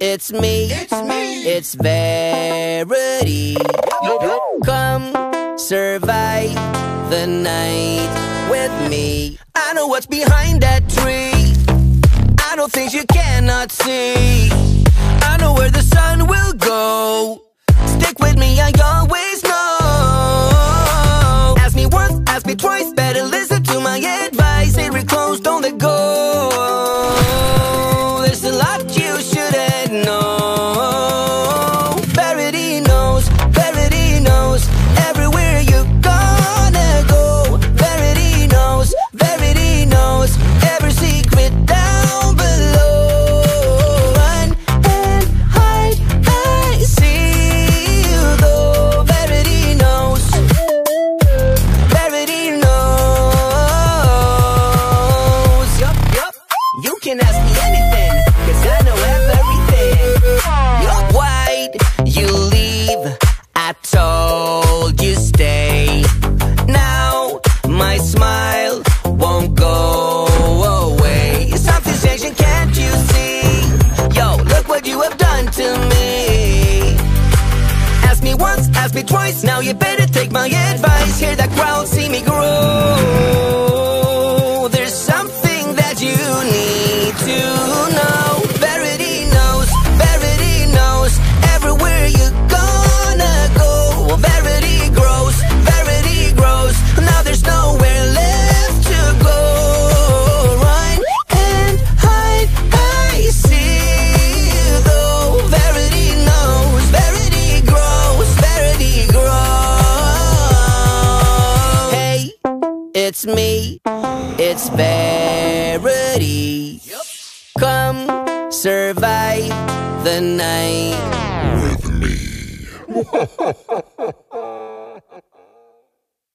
It's me, it's Verity. Come survive the night with me. I know what's behind that tree. I know things you cannot see. I know where the sun will go. Stick with me, I always know. Ask me once, ask me twice, better listen to my advice. Stay real close, don't let go. There's a lot you shouldn't know. Verity knows, Verity knows. Everywhere you're gonna go. Verity knows, Verity knows. Every secret down below. Run and hide, I see you though. Verity knows, Verity knows. Yup, you can ask me anything, 'cause I know everything. Yup, why'd you leave? I told you stay. Now my smile won't go away. Something's changing, can't you see? Yo, look what you have done to me. Ask me once, ask me twice. Now you better take my advice. Hear that crowd, see me grow. There's something that you need to know. Verity knows, Verity knows. Everywhere you're gonna go. Verity grows, Verity grows. Now there's nowhere left to go. Run and hide, I see you though. Verity knows, Verity grows, Verity grows. Hey, it's me, it's Verity. Come survive the night with me.